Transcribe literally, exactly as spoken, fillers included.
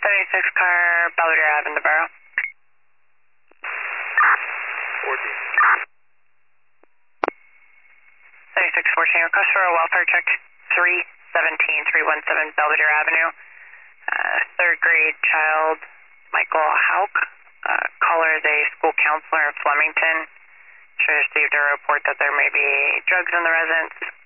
seventy-six car, Belvedere Ave in the borough. fourteen. seventy-six fourteen, request for a welfare check, three seventeen, three one seven Belvedere Avenue. Uh, third grade child, Michael Hauk. Uh, caller is a school counselor in Flemington. She received a report that there may be drugs in the residence.